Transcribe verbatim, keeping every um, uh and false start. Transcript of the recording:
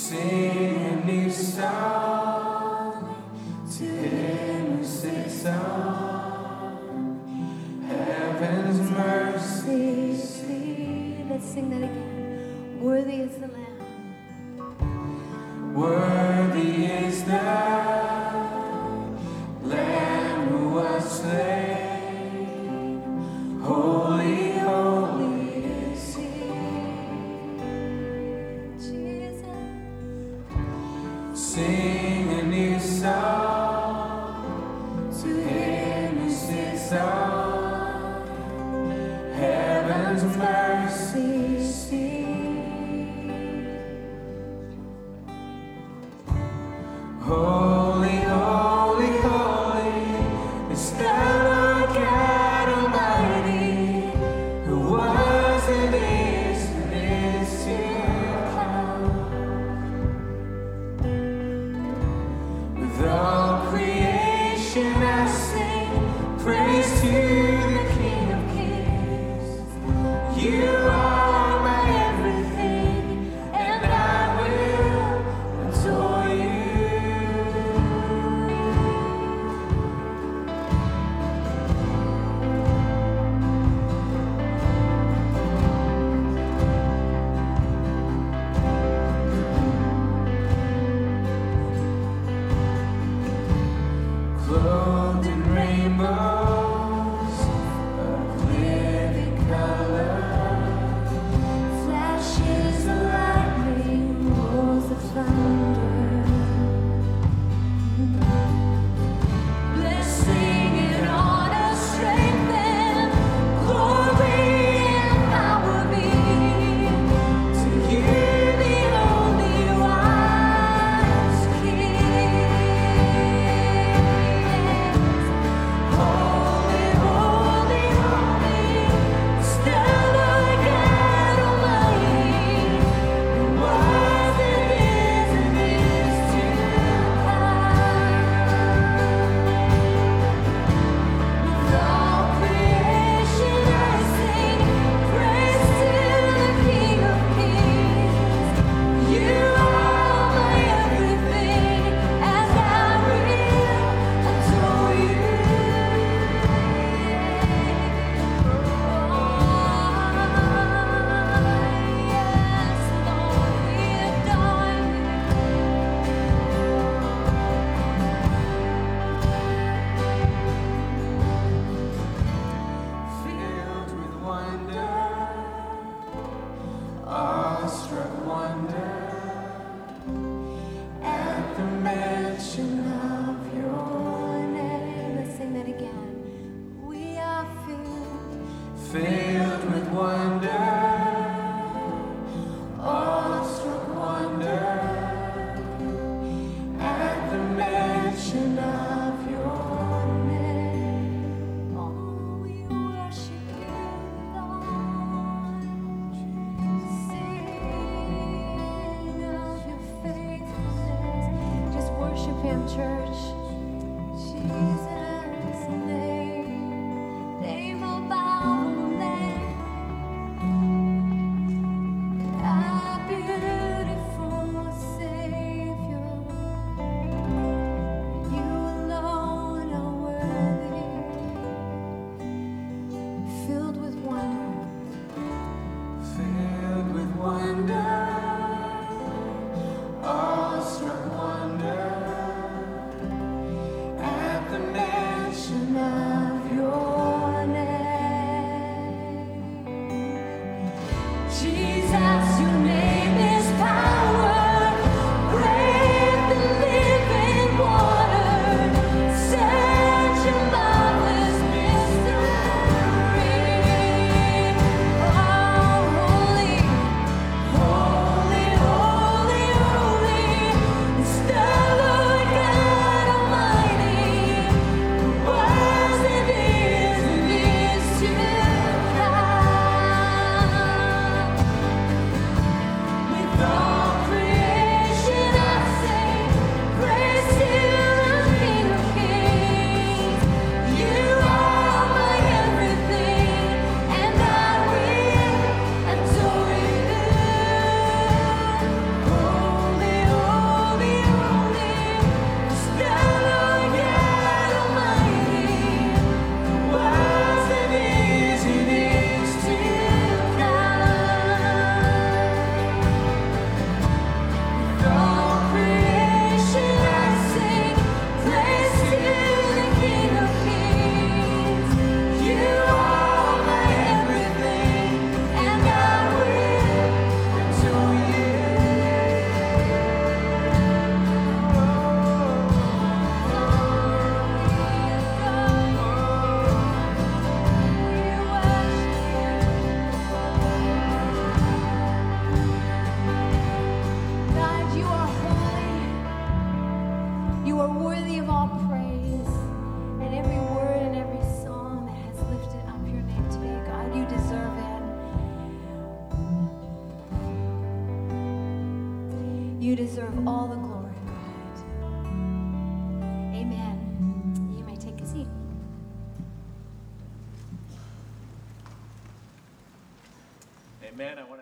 Sing a new song to him who sits on heaven's mercy seat. Let's sing that again. Worthy is the Lamb. Worthy is the Lamb who was slain. Holy, holy is He. Jesus. Sing a new song to Him who sits on heaven's mercy seat. Holy, holy, holy is the Lord God Almighty, who was and is and is to come. With all creation I sing praise to the King of Kings. You are my everything, and I will adore you. Clothed in rainbows of living color, Flashes of lightning, rolls of thunder. Blessing and honor, strength and glory and power be to you, the only wise King. Holy, holy, holy is the Lord God Almighty, who was and is and is to come. With all creation I sing praise to the King of Kings. You are my everything, and I will adore you. Yes, Lord, we adore you. filled with wonder, awestruck wonder, at the mention of your name. Let's sing that again. We are filled. Filled with wonder, awestruck wonder, at the mention of your name. Oh, we worship you, Lord. Sing of your faithfulness. Just worship Him, church. Jesus' name, name above all names. Our beautiful Savior, you alone are worthy. Filled with wonder, Filled with wonder, awestruck wonder, deserve all the glory, God. Amen. You may take a seat. Amen. I want